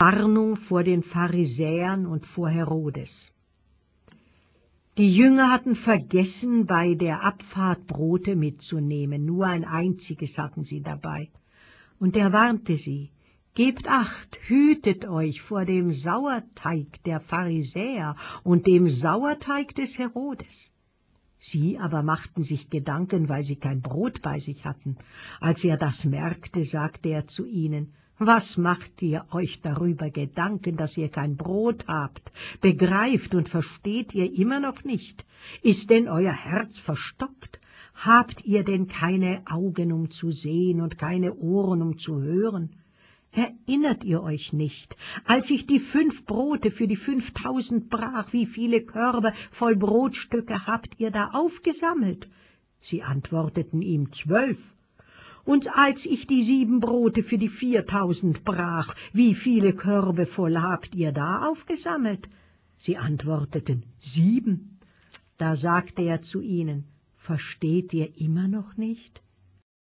Warnung vor den Pharisäern und vor Herodes. Die Jünger hatten vergessen, bei der Abfahrt Brote mitzunehmen, nur ein einziges hatten sie dabei. Und er warnte sie: Gebt acht, hütet euch vor dem Sauerteig der Pharisäer und dem Sauerteig des Herodes. Sie aber machten sich Gedanken, weil sie kein Brot bei sich hatten. Als er das merkte, sagte er zu ihnen: Was macht ihr euch darüber Gedanken, dass ihr kein Brot habt? Begreift und versteht ihr immer noch nicht? Ist denn euer Herz verstockt? Habt ihr denn keine Augen, um zu sehen, und keine Ohren, um zu hören? Erinnert ihr euch nicht, als ich die 5 Brote für die 5000 brach, wie viele Körbe voll Brotstücke habt ihr da aufgesammelt? Sie antworteten ihm: 12. Und als ich die 7 Brote für die 4000 brach, wie viele Körbe voll habt ihr da aufgesammelt? Sie antworteten: 7. Da sagte er zu ihnen: Versteht ihr immer noch nicht?